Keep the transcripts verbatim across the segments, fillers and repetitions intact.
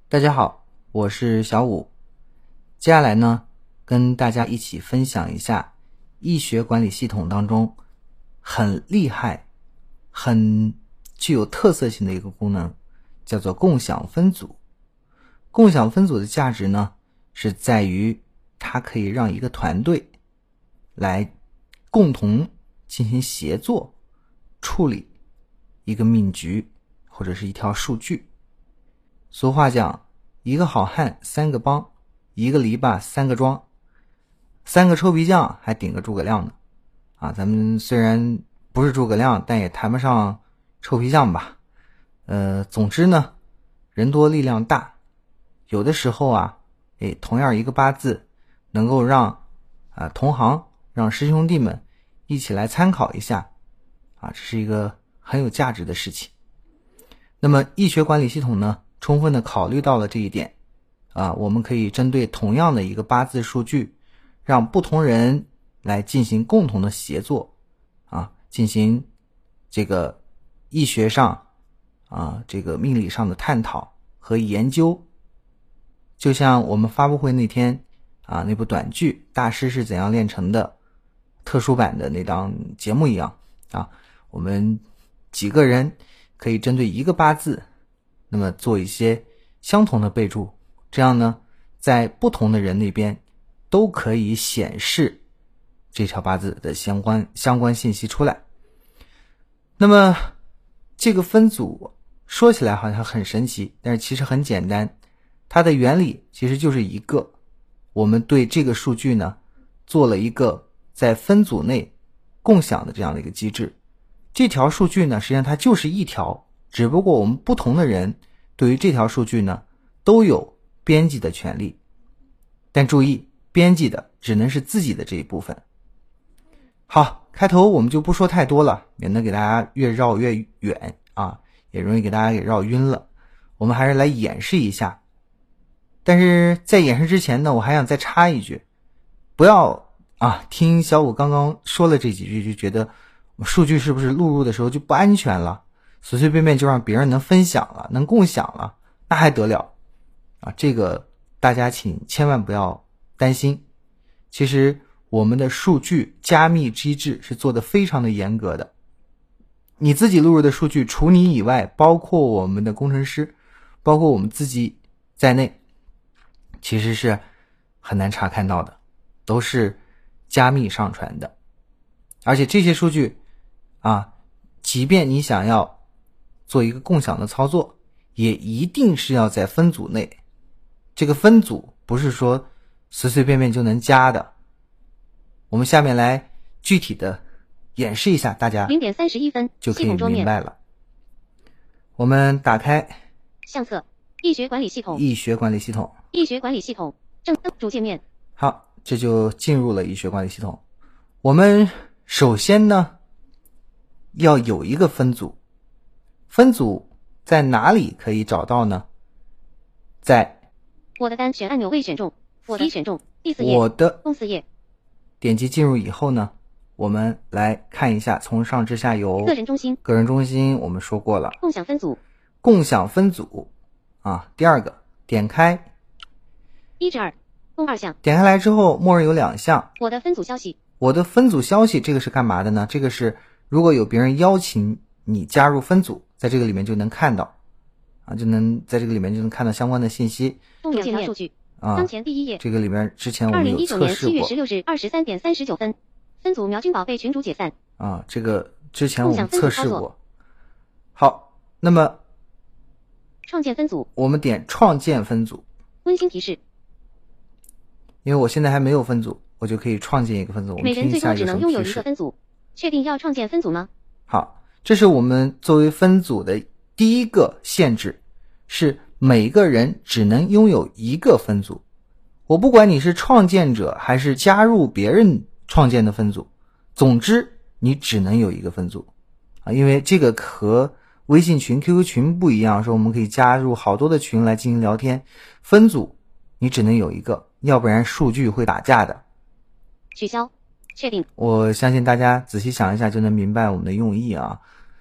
大家好，我是小武。接下来呢，跟大家一起分享一下易学管理系统当中很厉害、很具有特色性的一个功能，叫做共享分组。共享分组的价值呢，是在于它可以让一个团队来共同进行协作，处理一个命局或者是一条数据。俗话讲，一个好汉三个帮，一个篱笆三个桩，三个臭皮匠还顶个诸葛亮呢。啊，咱们虽然不是诸葛亮，但也谈不上臭皮匠吧。呃，总之呢，人多力量大。有的时候啊，哎，同样一个八字，能够让啊同行、让师兄弟们一起来参考一下，啊，这是一个很有价值的事情。那么易学管理系统呢，充分的考虑到了这一点啊，我们可以针对同样的一个八字数据，让不同人来进行共同的协作啊，进行这个易学上啊这个命理上的探讨和研究。就像我们发布会那天啊那部短剧《大师是怎样炼成的》特殊版的那档节目一样啊，我们几个人可以针对一个八字，那么做一些相同的备注，这样呢，在不同的人那边都可以显示这条八字的相关相关信息出来。那么这个分组说起来好像很神奇，但是其实很简单，它的原理其实就是一个，我们对这个数据呢做了一个在分组内共享的这样的一个机制。这条数据呢实际上它就是一条，只不过我们不同的人对于这条数据呢都有编辑的权利，但注意，编辑的只能是自己的这一部分。好，开头我们就不说太多了，免得给大家越绕越远啊，也容易给大家给绕晕了。我们还是来演示一下。但是在演示之前呢，我还想再插一句，不要啊听小五刚刚说了这几句就觉得数据是不是录入的时候就不安全了，随随便便就让别人能分享了，能共享了，那还得了啊！这个大家请千万不要担心。其实我们的数据加密机制是做得非常的严格的，你自己录入的数据除你以外，包括我们的工程师，包括我们自己在内，其实是很难查看到的，都是加密上传的。而且这些数据啊，即便你想要做一个共享的操作，也一定是要在分组内。这个分组不是说随随便便就能加的。我们下面来具体的演示一下，大家零点三十一分就可以明白了。我们打开相册，易学管理系统， 易学管理系统， 易学管理系统正登主界面。 好，这就进入了易学管理系统。我们首先呢要有一个分组，分组在哪里可以找到呢？在我的单选按钮未选中，我的选中第四页， 我的公司页。 点击进入以后呢，我们来看一下，从上至下有个人中心， 个人中心我们说过了， 共享分组， 共享分组啊。第二个点开一至二，共二项。 点开来之后，默认有两项。 我的分组消息， 我的分组消息，这个是干嘛的呢？这个是如果有别人邀请你加入分组，在这个里面就能看到啊，就能在这个里面就能看到相关的信息。 共两条数据啊， 当前第一页， 这个里面之前我二们有零一九年测试过七月十六日二十三点三十九分，分组苗军宝贝群主解散啊，这个之前我们测试共享分组过。好，那么创建分组， 我们点创建分组。 温馨提示， 因为我现在还没有分组，我就可以创建一个分组。我们每人最听一下有什多只能拥有么提示。 一个分组，确定要创建分组吗？ 好，这是我们作为分组的第一个限制，是每个人只能拥有一个分组。我不管你是创建者还是加入别人创建的分组，总之你只能有一个分组啊，因为这个和微信群 Q Q 群不一样，说我们可以加入好多的群来进行聊天，分组你只能有一个，要不然数据会打架的。 取消，确定。 我相信大家仔细想一下就能明白我们的用意啊。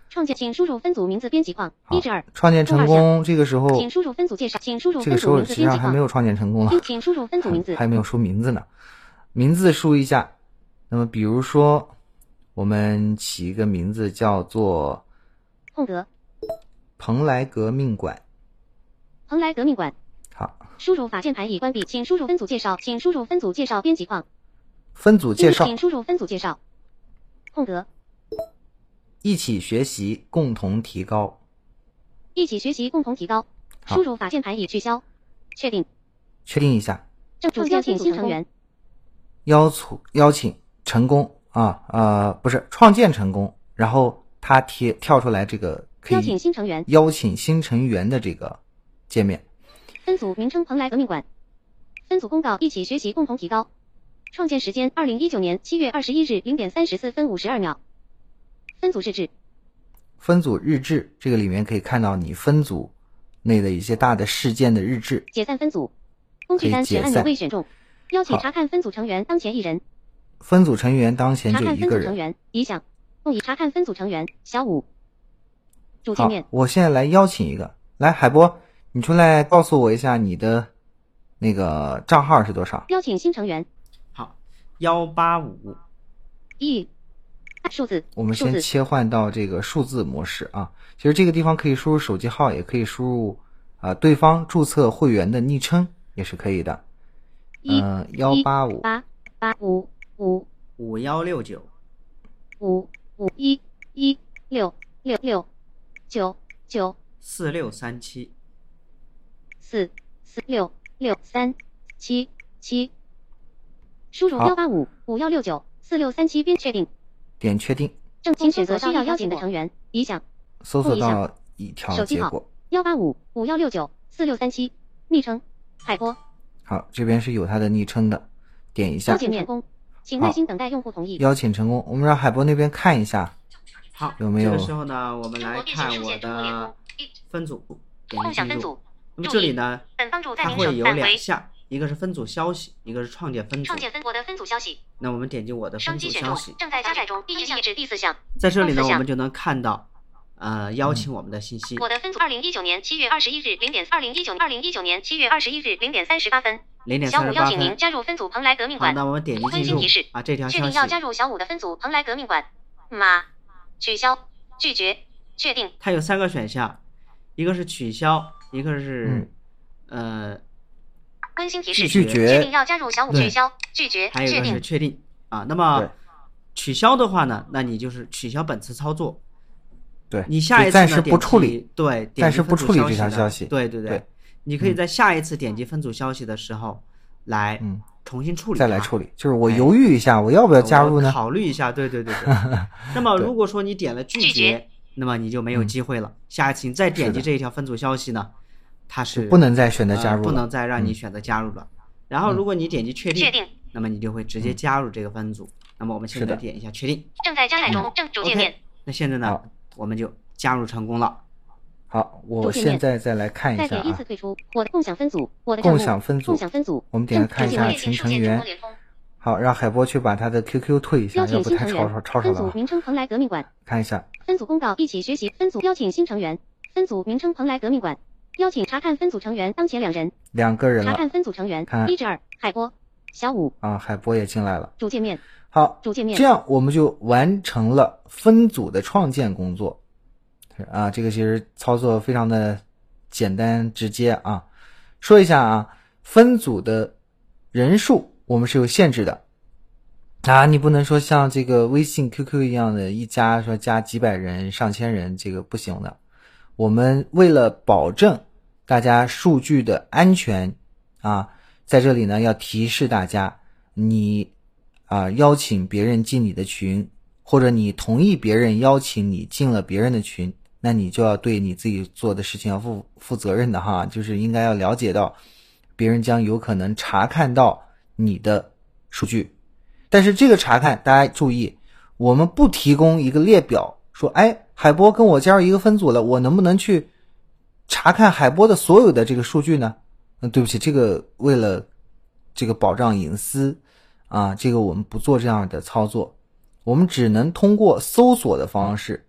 创建，请输入分组名字编辑框一至二。 创建成功，这个时候请输入分组介绍，请输入这个时候实际上还没有创建成功了， 请输入分组名字， 还没有输名字呢。名字输一下，那么比如说我们起一个名字叫做空格蓬莱革命馆。 蓬莱革命馆。 好， 输入法键盘已关闭，请输入分组介绍，请输入分组介绍编辑框。 分组介绍， 请输入分组介绍。空格。 一起学习，共同提高。 一起学习，共同提高。输入法键盘已取消。确定。 确定一下。 正主邀请新成员。 邀请邀请成功啊呃不是创建成功，然后它贴跳出来这个可以邀请新成员邀请新成员的这个界面。 分组名称蓬莱革命馆。分组公告一起学习共同提高。创建时间二零一九年七月二十一日零点三十四分五十二秒。分组日志。 分组日志，这个里面可以看到你分组内的一些大的事件的日志。 解散分组。工具单选按钮未选中。邀请查看分组成员当前一人。 分组成员当前就一个人。 查看分组成员已响。共已查看分组成员小五。主界面。 我现在来邀请一个，来海波，你出来告诉我一下你的那个账号是多少？ 邀请新成员。 好，幺八五一数字。 我们先切换到这个数字模式啊。其实这个地方可以输入手机号，也可以输入啊、呃、对方注册会员的昵称也是可以的。嗯，幺八五八八五五五幺六九五五一一六六六九九四六三七四四六六三七七。输入幺八五五幺六九四六三七并确定。 点确定。 正请选择需要邀请的成员已响。 搜索到一条结果。 幺八五五幺六九四六三七，昵称海波。 好，这边是有他的昵称的，点一下。 邀请成功，请耐心等待用户同意。 邀请成功，我们让海波那边看一下。 好， 有没有？ 这个时候呢，我们来看我的分组，点击进入。那么这里呢，它会有两项，一个是分组消息，一个是创建分组。 创建分我的分组消息。 那我们点击我的分组消息， 正在加载中，第一项至第四项。 在这里呢，我们就能看到。呃，邀请我们的信息。 我的分组二零一九年七月二十一日零点二零一九二零一九年七月二十一日零点三十八分。 零点三十八分。 小五邀请您加入分组蓬莱革命馆。 好，那我们点击进入。 提示啊，这条消息。 确定要加入小五的分组蓬莱革命馆。码取消拒绝确定。 它有三个选项，一个是取消，一个是、嗯、呃温馨提示拒绝确定要加入小五拒销拒绝还有一个是确定啊。那么取消的话呢，那你就是取消本次操作。 对， 你下一次暂时不处理， 对， 暂时不处理这条消息。 对对 对, 对，你可以在下一次点击分组消息的时候来重新处理、嗯， 再来处理。就是我犹豫一下，哎、我要不要加入呢？ 考虑一下，对对对对。那么如果说你点了拒绝，那么你就没有机会了。嗯、下一次你再点击这一条分组消息呢，它是不能再选择加入、呃， 不能再让你选择加入了。嗯、然后如果你点击确定， 确定， 那么你就会直接加入这个分组。嗯、那么我们现在点一下确定， 正在加载中，正主界面。 Okay, 那现在呢，我们就加入成功了。 好，我现在再来看一下啊。 再点依次退出我的共享分组，我的共享分组， 共享分组， 我们点开看一下群成员。好，让海波去把他的 Q Q 退一下，要不太吵吵吵吵了。 分组名称蓬莱革命馆。 看一下。 分组公告一起学习，分组邀请新成员。分组名称蓬莱革命馆。邀请查看分组成员当前两人。 两个人了。 查看分组成员一至二，海波、小五。 啊，海波也进来了。 主界面。 好， 主界面。 这样我们就完成了分组的创建工作。啊，这个其实操作非常的简单直接啊。说一下啊，分组的人数我们是有限制的啊，你不能说像这个微信 Q Q 一样的一加说加几百人上千人，这个不行的。我们为了保证大家数据的安全啊，在这里呢要提示大家，你啊邀请别人进你的群，或者你同意别人邀请你进了别人的群，那你就要对你自己做的事情要负负责任的哈，就是应该要了解到别人将有可能查看到你的数据。但是这个查看大家注意，我们不提供一个列表说，哎，海波跟我加入一个分组了，我能不能去查看海波的所有的这个数据呢？嗯，对不起，这个为了这个保障隐私啊，这个我们不做这样的操作，我们只能通过搜索的方式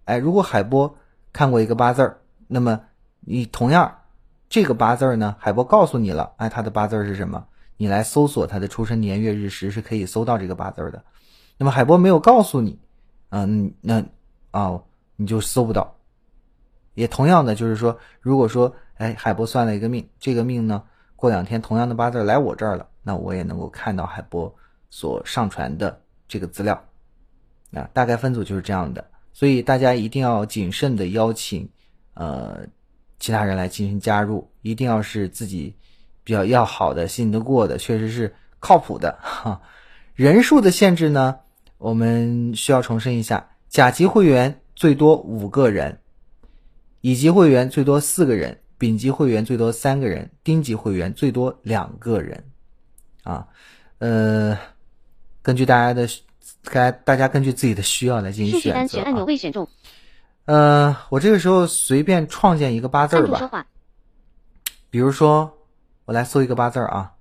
哎，如果海波看过一个八字儿，那么你同样这个八字儿呢，海波告诉你了，哎，他的八字儿是什么？你来搜索他的出生年月日时是可以搜到这个八字儿的。那么海波没有告诉你，嗯，那哦，你就搜不到。也同样的就是说，如果说哎海波算了一个命，这个命呢过两天同样的八字来我这儿了，那我也能够看到海波所上传的这个资料。啊，大概分组就是这样的，所以大家一定要谨慎的邀请呃其他人来进行加入，一定要是自己比较要好的、信得过的，确实是靠谱的哈。人数的限制呢，我们需要重申一下，甲级会员最多五个人，乙级会员最多四个人，丙级会员最多三个人，丁级会员最多两个人啊。呃根据大家的该大家根据自己的需要来进行选择、啊。 单选按钮未选中。 呃，我这个时候随便创建一个八字儿吧。比如说，我来搜一个八字儿啊，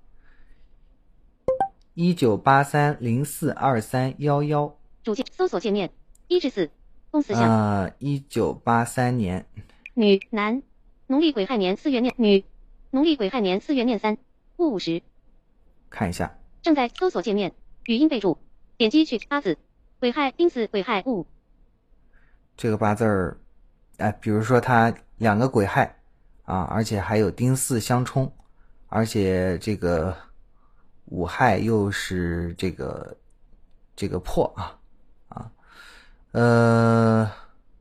一九八三零四二三幺幺。 主界搜索界面一至四，共四项。 呃，一九八三年。 女男，农历癸亥年四月念女，农历癸亥年四月念三，戊午时。 看一下。 正在搜索界面，语音备注。点击去八字，癸亥丁巳癸亥戊。 这个八字儿，哎，比如说它两个癸亥啊，而且还有丁巳相冲，而且这个午亥又是这个这个破啊啊，呃，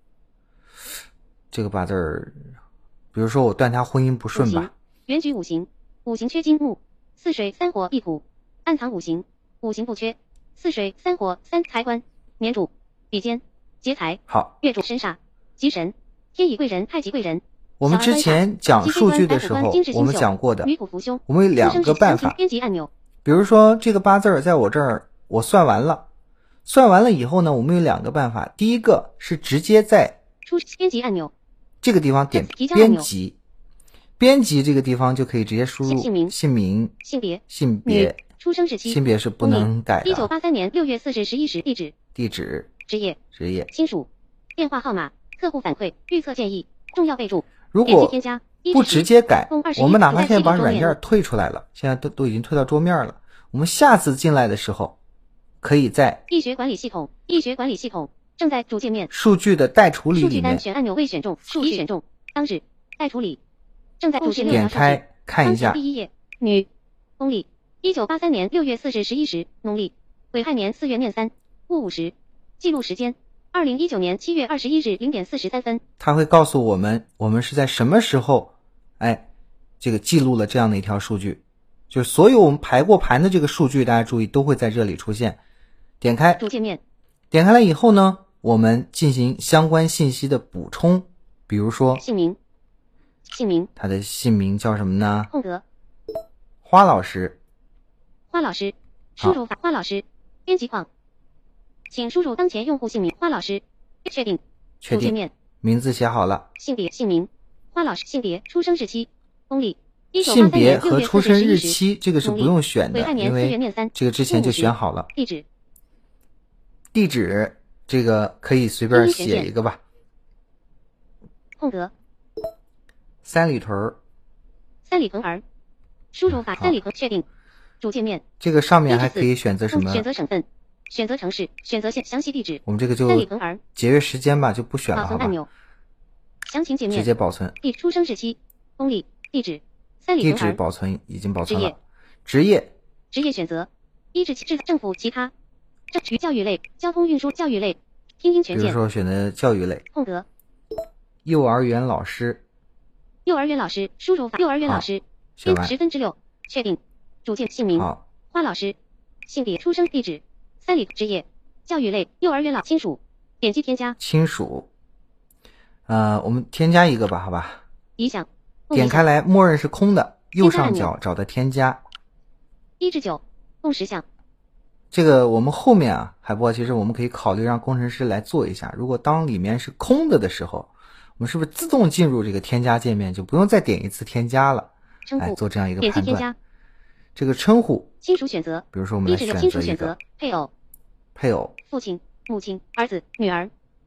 这个八字儿，比如说我断他婚姻不顺吧。 原局五行，五行缺金木，四水三火一土，暗藏五行，五行不缺。四水三火三财官，年主比肩劫财， 好， 月主身煞吉神，天乙贵人太极贵人。 我们之前讲数据的时候，我们讲过的，我们有两个办法。 编辑按钮， 比如说这个八字在我这儿我算完了，算完了以后呢，我们有两个办法。第一个是直接在出编辑按钮这个地方点编辑，编辑这个地方就可以直接输入姓名、 姓名、 性别、 性别。 出生日期， 性别是不能改的。 一九八三年六月四日十一时，地址， 地址， 职业， 职业， 亲属，电话号码，客户反馈，预测建议，重要备注。 如果不直接改，我们哪怕现在把软件退出来了，现在都都已经退到桌面了。我们下次进来的时候，可以在易学管理系统，易学管理系统正在主界面， 数据的待处理里面， 数据单选按钮未选中，数据选中，当日待处理，正在主界面点开看一下。 第一页，女，公历。一九八三年六月四日十一时，农历癸亥年四月念三，戊午时。记录时间：二零一九年七月二十一日零点四十三分。 它会告诉我们，我们是在什么时候，哎，这个记录了这样的一条数据，就是所有我们排过盘的这个数据，大家注意都会在这里出现。点开主界面， 点开来以后呢，我们进行相关信息的补充，比如说姓名，姓名， 他的姓名叫什么呢？ 空格， 花老师。 花老师，输入法花老师，编辑框，请输入当前用户姓名花老师，确定， 确定， 面名字写好了， 性别姓名花老师，性别出生日期公历， 性别和出生日期这个是不用选的，因为这个之前就选好了。 地址， 地址这个可以随便写一个吧。 空格， 三里屯， 三里屯儿，输入法三里屯，确定。主界面， 这个上面还可以选择什么？ 选择省份，选择城市，选择县，详细地址。 我们这个就节约时间吧，就不选了，好吧？ 按钮，详情界面， 直接保存。 地出生日期，公历，地址，三里屯儿。 地址保存已经保存了。 职业， 职业选择一至七，政府其他，政局教育类，交通运输教育类，拼音全键。 比如说选择教育类。 空格， 幼儿园老师。 幼儿园老师，输入法幼儿园老师， 选完十分之六，确定。主界姓名花老师，性别出生地址三里职业教育类幼儿园老亲属，点击添加亲属，呃，我们添加一个吧，好吧？ 已响， 点开来，默认是空的，右上角找到添加， 一至九，共十项。 这个我们后面啊，海波其实我们可以考虑让工程师来做一下，如果当里面是空的的时候，我们是不是自动进入这个添加界面，就不用再点一次添加了，来做这样一个判断。这个称呼， 亲属选择， 比如说我们来选择一个配偶， 配偶， 父亲、母亲、儿子、女儿，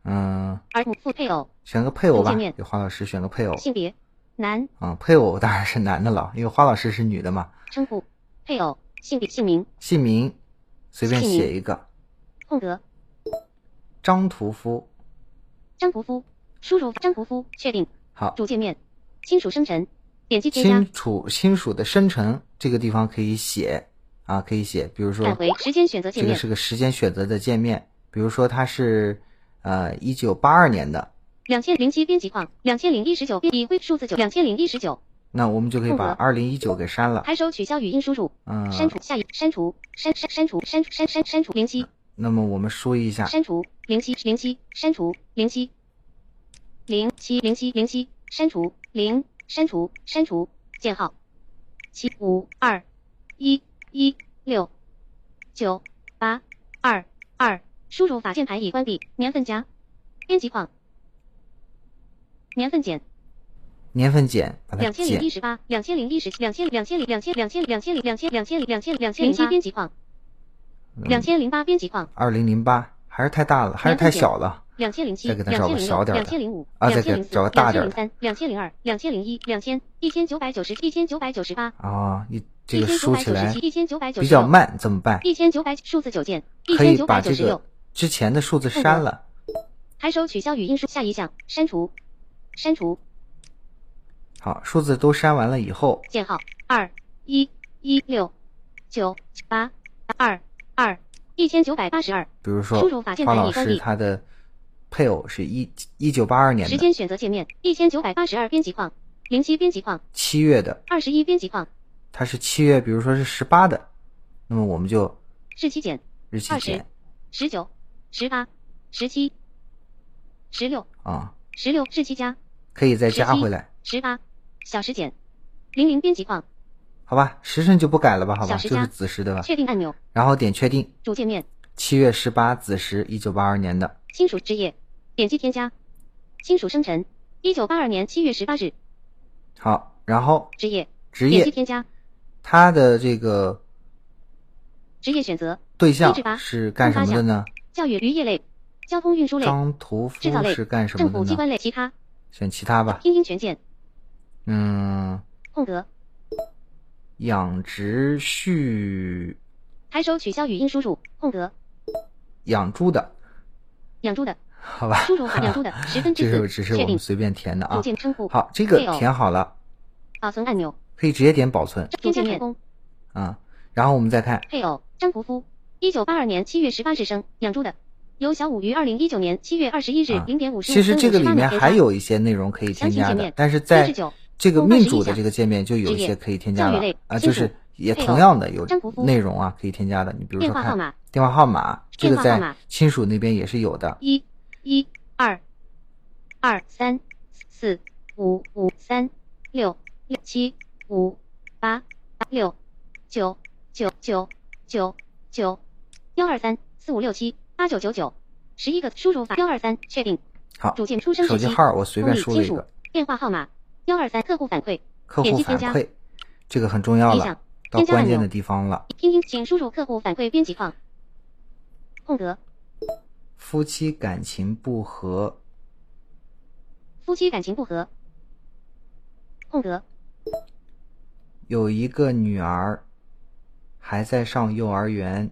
嗯， 儿母父配偶， 选个配偶吧界面， 给花老师选个配偶。 性别男， 啊、配偶当然是男的了，因为花老师是女的嘛。 称呼配偶，性别姓名， 姓名随便姓名写一个。 空格， 张屠夫。 张屠夫，输入张屠夫，确定。 好， 主界面，亲属生辰，点击添加， 亲属亲属的生辰这个地方可以写啊，可以写，比如说返回时间选择界面， 这个是个时间选择的界面，比如说它是呃一九八二年的， 两千零七编辑框，两千零一十九编已归数字九，两千零一十九。 那我们就可以把空格二零一九给删了。 抬手取消语音输入， 嗯， 删除下一删除删删删除删删删删除零七， 那么我们输一下， 删除零七零七删除零七零七零七零七删除零删除删除箭号七五二一一六九八二二，输入法键盘已关闭，年份加编辑框，年份减。 年份减，把它两千零减一十八，两千零一十，两千两千零两千两千两千两千两千两千两千零七编辑框，两千零八编辑框， 二零零八还是太大了，还是太小了。 两千零七， 再给它找个小点的两千零五， 啊，再给两千零四， 找个大点的两千零三，两千零二，两千零一，两千，一千九百九十，一千九百九十八。 啊，你这个一千九输起来百九十七，一千九百九十比较慢，怎么办？ 一千九百数字九键，一可以千九把这个百九十六。 之前的数字删了。 抬手取消语音输下一项，删除，删除。 好，数字都删完了以后， 箭号二一一六九八二二一千九百八十二。 比如说输入法键花老盘已关闭。 师他的配偶是一一九八二年的时间选择界面，一千九百八十二编辑框，零七编辑框， 七月的， 二十一编辑框， 他是七月，比如说是十八的，那么我们就日期减日期减二十、十九、十八、十七、十六、 啊， 十六日期加可以再加回来， 十八小时减零零编辑框， 好吧？时辰就不改了吧，好吧？ 小时加就是子时对吧？ 确定按钮， 然后点确定， 主界面， 七月十八子时，一九八二年的。 亲属职业，点击添加，亲属生辰，一九八二年七月十八日， 好，然后职业， 职业， 点击添加， 他的这个职业选择， 对象一至八是干什么的呢？ 教育、渔业类、交通运输类、 张屠夫制造类是干什么的呢？ 政府机关类、其他， 选其他吧。 拼音全键， 嗯， 空格， 养殖畜抬手取消语音输入，空格， 养猪的， 养猪的， 好吧？ 输入法养猪的十分之这四，确定是只是我们，随便填的啊组。件称呼， 好，这个配偶填好了， 保存按钮， 可以直接点保存主界面， 啊。然后我们再看配偶张屠夫，一九八二年七月十八日生，养猪的，由小五于二零一九年七月二十一日啊零点五十五其实这个里分五十八秒面还有一些内容可以添加的，但是在这个命主的这个界面就有一些可以添加了啊，就是也同样的有内容啊可以添加的。你比如说看电话号码，这个在亲属那边也是有的。 一、一、二、二、三、四、五、五、三、六、六、七、五、八、六、九、九、九、九、九、幺二三、四五六七、八九九九，十一个输入法幺二三，确定。 好， 主键出生手机号我随便输了一个。 电话号码幺二三，客户反馈， 客户反馈，这个很重要了，到关键的地方了。 拼音，请输入客户反馈编辑框，空格。 夫妻感情不和， 夫妻感情不和，空格。 有一个女儿还在上幼儿园，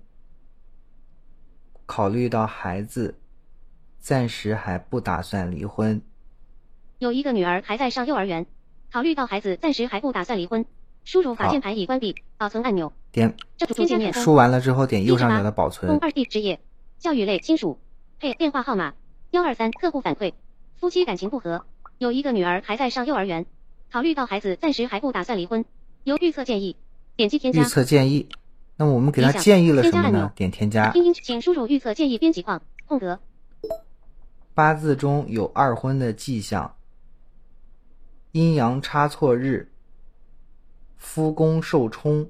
考虑到孩子，暂时还不打算离婚。 有一个女儿还在上幼儿园，考虑到孩子，暂时还不打算离婚。输入法键盘已关闭，保存按钮。 点主界面， 输完了之后点右上角的保存。 二 D 职业，教育类亲属，配电话号码幺二三，客户反馈，夫妻感情不和，有一个女儿还在上幼儿园，考虑到孩子，暂时还不打算离婚。由预测建议，点击添加。 预测建议，那么我们给他建议了什么呢？点添加。 拼音，请输入预测建议编辑框，空格。 八字中有二婚的迹象，阴阳差错日，夫宫受冲，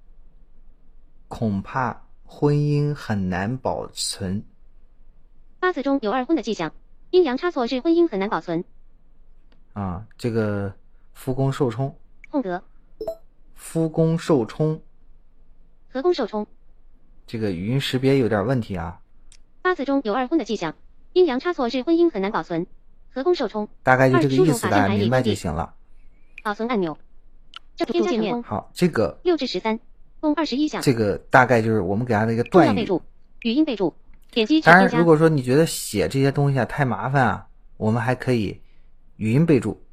恐怕婚姻很难保存。 八字中有二婚的迹象，阴阳差错日，婚姻很难保存。 啊，这个夫宫受冲， 空格。 夫宫受冲， 合宫受冲， 这个语音识别有点问题啊。 八字中有二婚的迹象， 阴阳差错致婚姻很难保存，何工受冲。 大概就这个意思， 二大家明白就行了。 保存按钮。这添加成功。 好，这个六至十三，共二十一项。 这个大概就是我们给它的一个重要断语。 备注，语音备注，点击当然，如果说你觉得写这些东西啊太麻烦啊，我们还可以语音备注，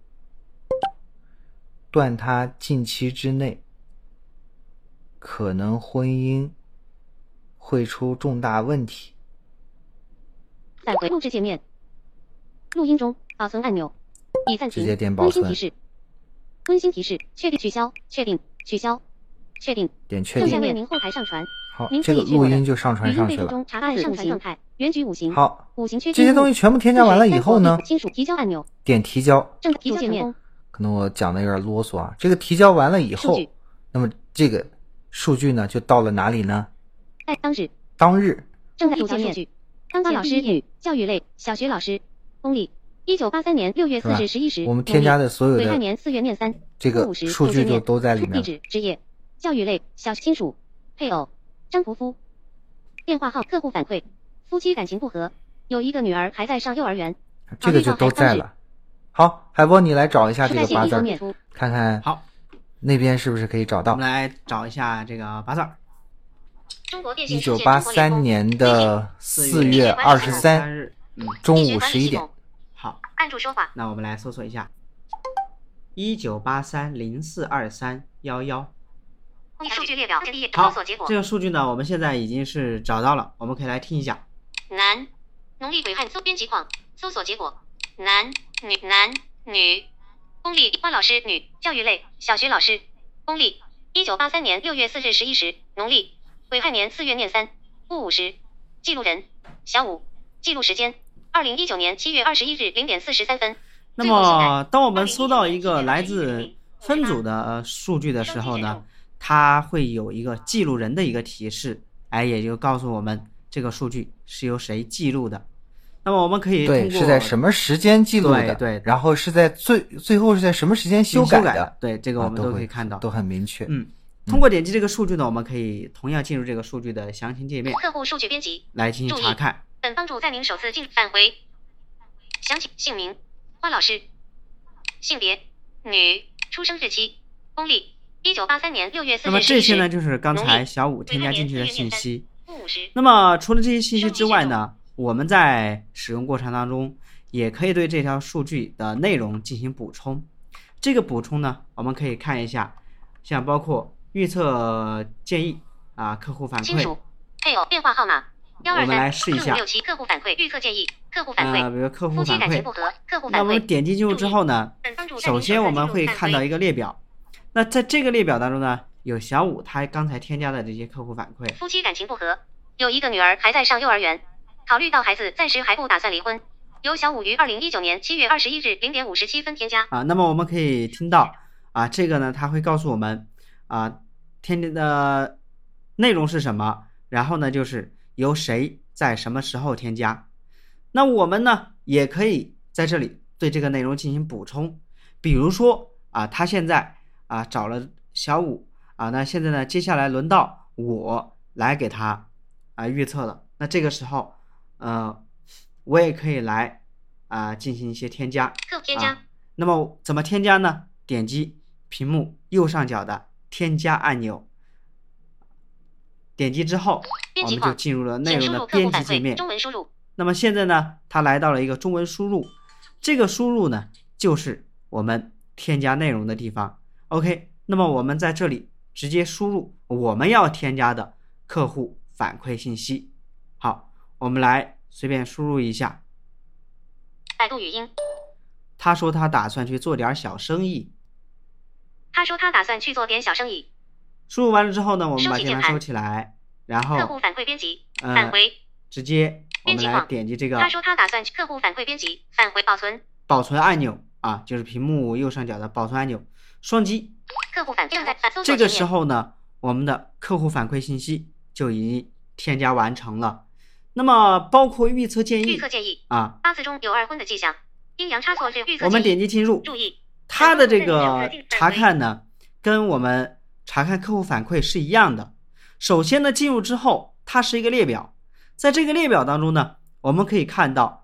断他近期之内可能婚姻会出重大问题。 返回录制界面，录音中保存按钮，已暂停。 直接点保存。 温馨提示，温馨提示，确定取消，确定取消，确定。 点确定。 正在为您后台上传。 好，这个录音就上传上去了。 中查看上传状态，原局五行。 好， 五行确定。 这些东西全部添加完了以后呢， 亲属提交按钮， 点提交。 正提交界面。 可能我讲的有点啰嗦啊。这个提交完了以后，那么这个数据呢就到了哪里呢？ 哎，当日。 当日。 正在提交数据。当家老师语教育类小学老师，公历一九八三年六月四日十一时， 我们添加的所有的癸亥年四月面三这个数据就都在里面。 地址、职业、教育类小亲属、配偶张福夫，电话号、客户反馈，夫妻感情不和，有一个女儿还在上幼儿园， 这个就都在了。好，海波，你来找一下这个八字，看看好那边是不是可以找到。 我们来找一下这个八字。 一九八三年的四月二十三日， 嗯， 中午十一点。 好， 按住说话。 那我们来搜索一下，一九八三零四二三幺幺。 数据列表， 好，这个数据呢，我们现在已经是找到了，我们可以来听一下。 男，农历癸亥搜编辑框，搜索结果，男女男女，公历花老师女，教育类小学老师，公历一九八三年六月四日十一时，农历癸亥年四月面三戊午时，记录人小五，记录时间二零一九年七月二十一日零点四十三分。 那么当我们搜到一个来自分组的数据的时候呢，它会有一个记录人的一个提示，哎，也就告诉我们这个数据是由谁记录的。那么我们可以通过对是在什么时间记录的， 对对， 然后是在最最后是在什么时间修改的， 改的对，这个我们都可以看到， 啊、都, 都很明确。 嗯，通过点击这个数据呢，我们可以同样进入这个数据的详情界面， 客户数据编辑来进行查看。 本帮主在您首次进返回，详情姓名花老师，性别女，出生日期公历一九八三年六月四日。 那么这些呢，就是刚才小五添加进去的信息。那么除了这些信息之外呢，我们在使用过程当中也可以对这条数据的内容进行补充。这个补充呢，我们可以看一下，像包括预测建议啊、客户反馈、 亲属、配偶、电话号码。 我们来试一下。 六七客户反馈、预测建议、客户反馈， 呃，比如客户反馈， 客户反馈。 那我们点击进入之后呢，首先我们会看到一个列表。那在这个列表当中呢，有小五他刚才添加的这些客户反馈。 夫妻感情不和，有一个女儿还在上幼儿园，考虑到孩子暂时还不打算离婚，由小五于二零一九年七月二十一日零点五十七分添加。 啊，那么我们可以听到啊，这个呢，它会告诉我们啊，添加的内容是什么，然后呢，就是由谁在什么时候添加。那我们呢也可以在这里对这个内容进行补充，比如说啊，他现在啊找了小五啊，那现在呢接下来轮到我来给他啊预测了。那这个时候呃我也可以来啊进行一些添加。 添加、啊。 那么怎么添加呢？点击屏幕右上角的添加按钮。点击之后，我们就进入了内容的编辑界面。 中文输入。 那么现在呢，它来到了一个中文输入，这个输入呢，就是我们添加内容的地方。OK， 那么我们在这里直接输入我们要添加的客户反馈信息。好，我们来随便输入一下。 百度语音。 他说他打算去做点小生意。 他说他打算去做点小生意。 输入完了之后呢，我们把键盘收起来，然后客户反馈编辑，返回， 直接我们来点击这个。 他说他打算客户反馈编辑，返回保存。 保存按钮啊，就是屏幕右上角的保存按钮，双击。 客户反馈。 这个时候呢，我们的客户反馈信息就已经添加完成了。那么包括预测建议， 预测建议啊， 八字中有二婚的迹象，阴阳差错是预测。 我们点击进入， 注意， 它的这个查看呢，跟我们查看客户反馈是一样的。首先呢，进入之后，它是一个列表，在这个列表当中呢，我们可以看到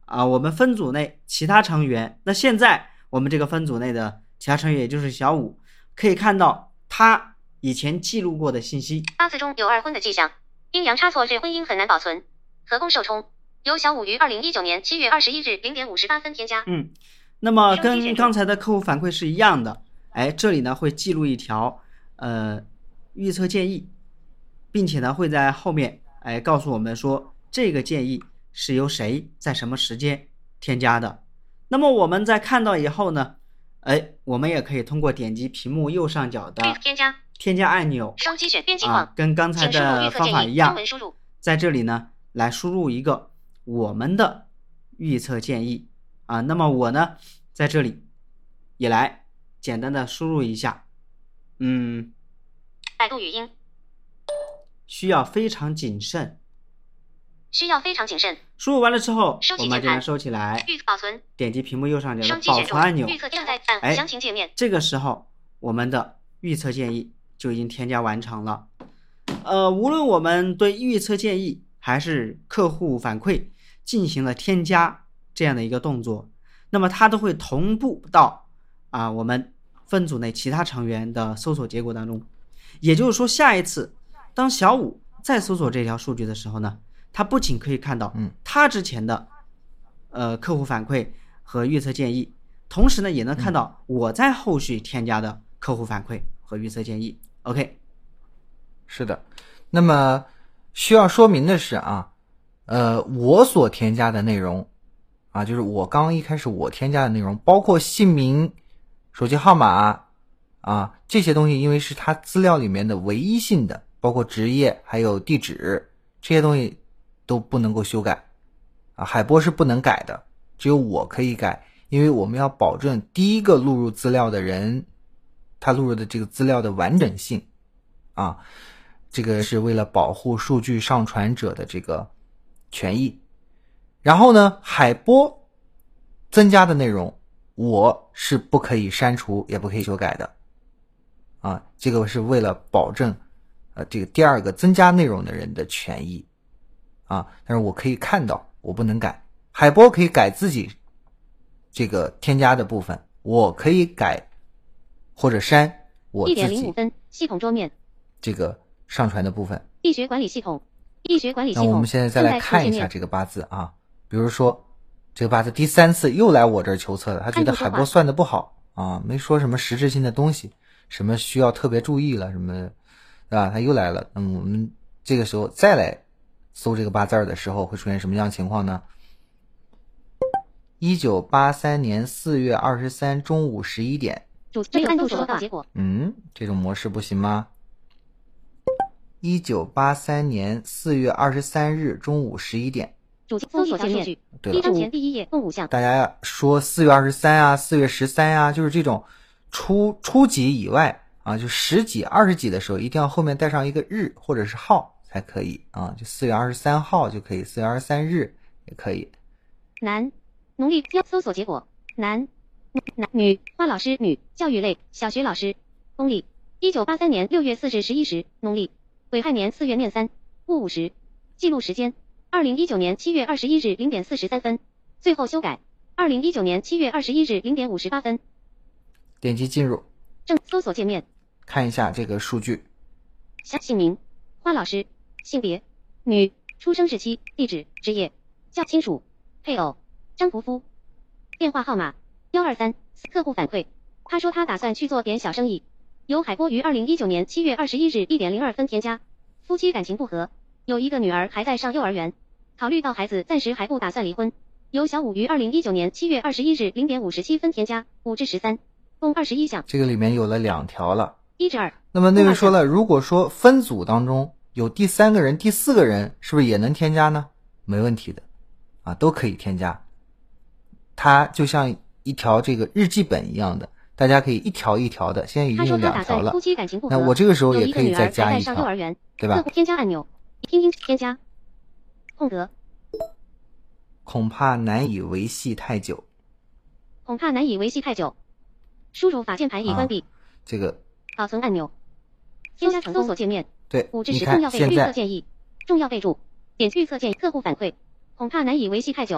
啊我们分组内其他成员。那现在我们这个分组内的其他成员，也就是小五，可以看到他以前记录过的信息。 八字中有二婚的迹象，阴阳差错是婚姻很难保存。合宫受冲，由小五于二零一九年七月二十一日零点五十八分添加。 嗯，那么跟刚才的客户反馈是一样的。哎，这里呢会记录一条呃预测建议，并且呢会在后面哎告诉我们说这个建议是由谁在什么时间添加的。那么我们在看到以后呢，哎，我们也可以通过点击屏幕右上角的添加添加按钮， 双击选编辑框， 啊，跟刚才的方法一样，在这里呢来输入一个我们的预测建议啊。那么我呢在这里也来简单的输入一下，嗯， 百度语音， 需要非常谨慎， 需要非常谨慎。 输入完了之后， 我们将它收起来， 保存， 点击屏幕右上角的保存按钮， 预测正在按哎， 详情界面。 这个时候我们的预测建议就已经添加完成了。呃，无论我们对预测建议还是客户反馈进行了添加这样的一个动作，那么它都会同步到啊我们分组内其他成员的搜索结果当中。也就是说，下一次当小五再搜索这条数据的时候呢，他不仅可以看到他之前的呃客户反馈和预测建议，同时呢也能看到我在后续添加的客户反馈和预测建议。 OK， 是的。那么需要说明的是啊，呃，我所添加的内容啊，就是我刚刚一开始我添加的内容，包括姓名、手机号码啊这些东西，因为是它资料里面的唯一性的，包括职业还有地址，这些东西都不能够修改啊。海波是不能改的，只有我可以改，因为我们要保证第一个录入资料的人他录入的这个资料的完整性啊。这个是为了保护数据上传者的这个权益。然后呢，海波增加的内容我是不可以删除也不可以修改的啊，这个是为了保证呃这个第二个增加内容的人的权益啊。但是我可以看到，我不能改。海波可以改自己这个添加的部分，我可以改或者删我自己一点零五 分系统桌面这个上传的部分。 易学管理系统，易学管理系统。 那我们现在再来看一下这个八字啊，比如说这个八字第三次又来我这儿求测了，他觉得海波算的不好啊，没说什么实质性的东西，什么需要特别注意了什么，对吧？他又来了。那么我们这个时候再来搜这个八字的时候，会出现什么样的情况呢？一九八三年四月二十三中午十一点。 主这个按住搜索结果。 嗯，这种模式不行吗？一九八三年四月二十三日中午十一点。 主搜索界面。 对了， 一张前第一页共五项。 大家说四月二十三啊，四月十三啊，就是这种初初几以外啊，就十几、二十几的时候，一定要后面带上一个日或者是号才可以啊。就四月二十三号就可以，四月二十三日也可以。 男，农历搜索结果，男，男女，花老师女，教育类，小学老师，公历，一九八三年六月四日十一时，农历，癸亥年四月面三，戊午时，记录时间。二零一九年七月二十一日零点四十三分，最后修改。二零一九年七月二十一日零点五十八分。 点击进入正搜索界面， 看一下这个数据。 姓名：花老师，性别：女，出生日期、地址、职业、叫亲属、配偶：张福夫，电话号码：幺二三。客户反馈：他说他打算去做点小生意，由海波于二零一九年七月二十一日一点零二分添加。夫妻感情不和，有一个女儿还在上幼儿园。考虑到孩子暂时还不打算离婚，由小五于二零一九年七月二十一日零点五十七分添加，五至十三，共二十一项。 这个里面有了两条了， 一至二。 那么那位说了，如果说分组当中有第三个人、第四个人，是不是也能添加呢？没问题的，啊，都可以添加。它就像一条这个日记本一样的，大家可以一条一条的，现在已经有两条了。 夫妻感情不和， 那我这个时候也可以再加一条，对吧？ 添加按钮，拼音添加。空格， 恐怕难以维系太久。 恐怕难以维系太久。输入法键盘已关闭。 啊、这个保存按钮。添加搜索界面。 对， 五至十重要备预测建议。重要备注：点预测建议客户反馈。恐怕难以维系太久。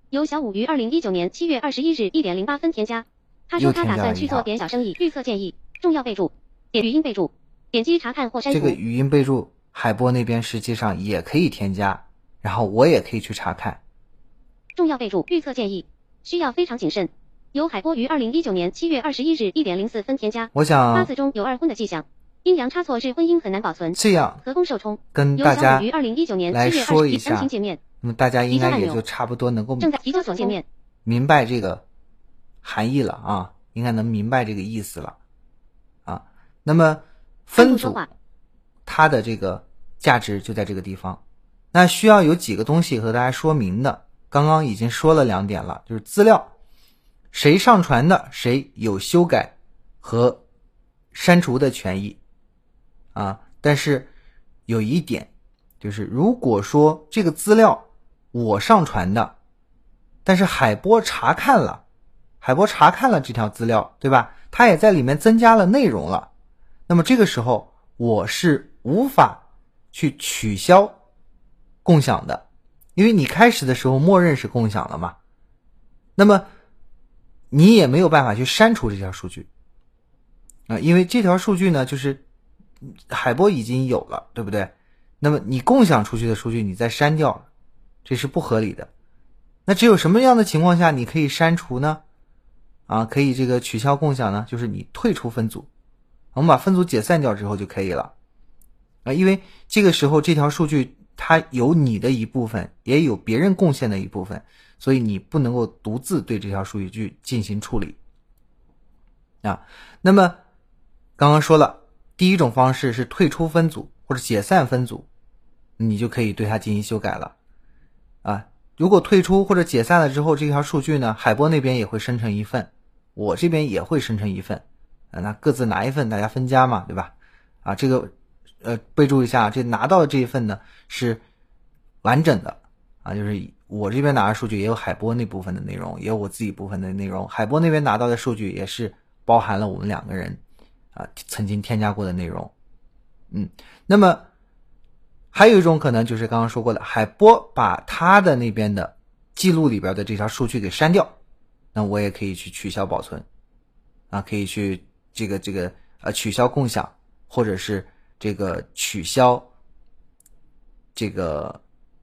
由小五于二零一九年七月二十一日一点零八分添加。他说他打算去做点小生意。预测建议：重要备注，点语音备注，点击查看或删除。 这个语音备注，海波那边实际上也可以添加，然后我也可以去查看。 重要备注，预测建议需要非常谨慎。由海波于二零一九年七月二十一日一点零四分添加。 我想八字中有二婚的迹象，阴阳差错致婚姻很难保存。 这样和宫受冲， 跟大家于二零一九年来七月说一下安情界面。 那么大家应该也就差不多能够正在提交所界面， 明白这个含义了啊，应该能明白这个意思了啊。那么分组它的这个价值就在这个地方，那需要有几个东西和大家说明的。刚刚已经说了两点了，就是资料谁上传的，谁有修改和删除的权益啊。但是有一点就是，如果说这个资料我上传的，但是海波查看了，海波查看了这条资料，对吧？他也在里面增加了内容了，那么这个时候我是无法去取消共享的，因为你开始的时候默认是共享了嘛，那么你也没有办法去删除这条数据啊，因为这条数据呢，就是海波已经有了，对不对？那么你共享出去的数据你再删掉，这是不合理的。那只有什么样的情况下你可以删除呢？啊，可以这个取消共享呢？就是你退出分组，我们把分组解散掉之后就可以了啊，因为这个时候这条数据它有你的一部分，也有别人贡献的一部分，所以你不能够独自对这条数据进行处理啊。那么刚刚说了，第一种方式是退出分组或者解散分组，你就可以对它进行修改了啊。如果退出或者解散了之后，这条数据呢，海波那边也会生成一份，我这边也会生成一份啊，那各自拿一份，大家分家嘛，对吧？啊，这个呃备注一下，这拿到的这一份呢是完整的啊，就是我这边拿的数据也有海波那部分的内容，也有我自己部分的内容，海波那边拿到的数据也是包含了我们两个人啊曾经添加过的内容。嗯，那么还有一种可能就是刚刚说过的，海波把他的那边的记录里边的这条数据给删掉，那我也可以去取消保存啊，可以去这个这个呃取消共享，或者是这个取消这个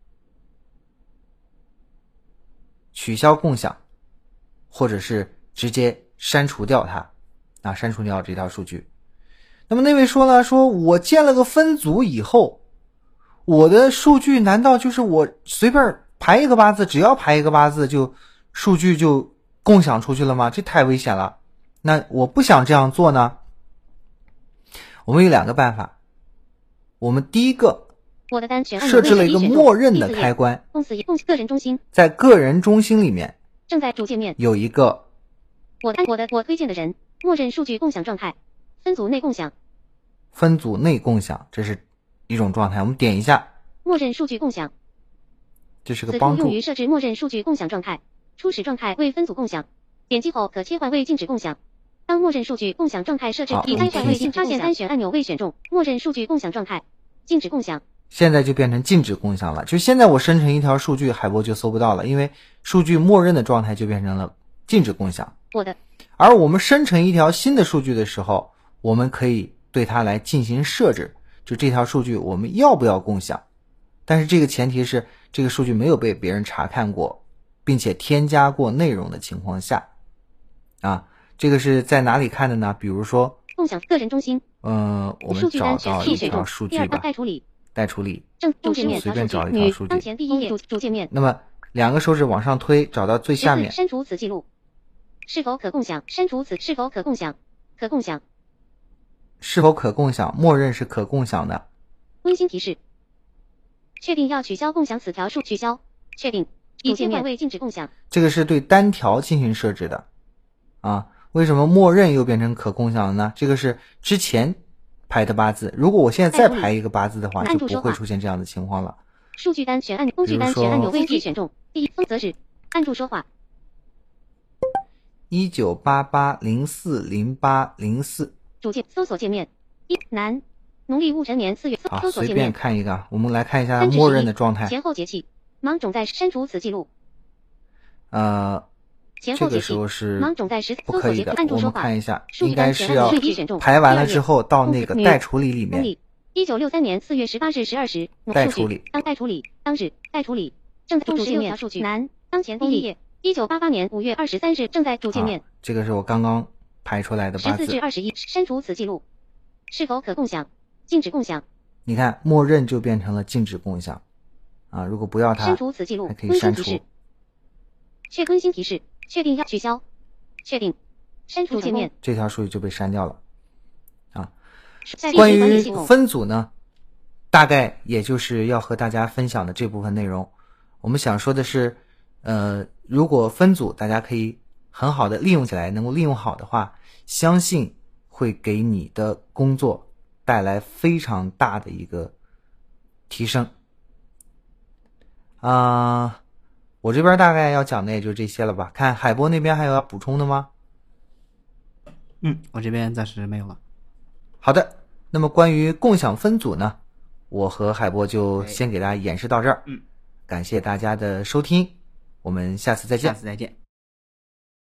取消共享，或者是直接删除掉它啊，删除掉这条数据。那么那位说了，说我建了个分组以后，我的数据难道就是我随便排一个八字，只要排一个八字就数据就共享出去了吗？这太危险了。那我不想这样做呢，我们有两个办法。我们第一个我的单选设置了一个默认的开关， 个人中心， 在个人中心里面正在主界面有一个我的我的我推荐的人默认数据共享状态，分组内共享， 分组内共享，这是一种状态。我们点一下默认数据共享， 这是个帮助。 此处用于设置默认数据共享状态，初始状态为分组共享，点击后可切换为禁止共享。当默认数据共享状态设置已切换为禁止共享，单选按钮未选中，默认数据共享状态禁止共享。 现在就变成禁止共享了，就现在我生成一条数据，海波就搜不到了，因为数据默认的状态就变成了禁止共享。 我的， 而我们生成一条新的数据的时候，我们可以对它来进行设置，就这条数据我们要不要共享，但是这个前提是这个数据没有被别人查看过，并且添加过内容的情况下啊。这个是在哪里看的呢？比如说共享个人中心， 嗯、呃，我们找到一条数据吧， 待处理， 待处理， 正主界面随便找一条数据， 当前第一页主主界面。 那么两个手指往上推，找到最下面， 删除此记录，是否可共享？删除此是否可共享？可共享， 是否可共享？默认是可共享的。 温馨提示：确定要取消共享此条数，取消，确定，已切换为禁止共享。 这个是对单条进行设置的啊。为什么默认又变成可共享了呢？这个是之前排的八字，如果我现在再排一个八字的话，就不会出现这样的情况了。 数据单选按钮，工具单选按钮未被选中。第一则是按住说话。 一九八八零四零八零四。 主界搜索界面。一男，农历戊辰年四月。 好， 搜索界面。 随便看一个，我们来看一下默认的状态。 前后节气，芒种在删除此记录。 呃，这个前后解析。 时候是芒种在十不可以的。我们搜索截图按住说话。 看一下， 数据应该单前是要最低选中。 排完第二页了之后到那个女待处理里面。 公历一九六三年四月十八日十二时。 待处理。 当待处理。当日待处理。正在主界面数据。男。当前第一页。一九八八年五月二十三日正在主界面。 啊、这个是我刚刚排出来的八字。 十四至二十一。删除此记录。是否可共享？禁止共享。 你看，默认就变成了禁止共享。啊，如果不要它， 删除此记录。 还可以删除。 确更新提示。确定要取消。确定。删除界面。 这条数据就被删掉了。啊， 关于分组呢，大概也就是要和大家分享的这部分内容。我们想说的是，呃，如果分组大家可以很好的利用起来，能够利用好的话，相信会给你的工作带来非常大的一个提升。啊、呃，我这边大概要讲的也就这些了吧。看海波那边还有要补充的吗？ 嗯，我这边暂时没有了。 好的，那么关于共享分组呢，我和海波就先给大家演示到这儿。 嗯， 感谢大家的收听，我们下次再见。 下次再见。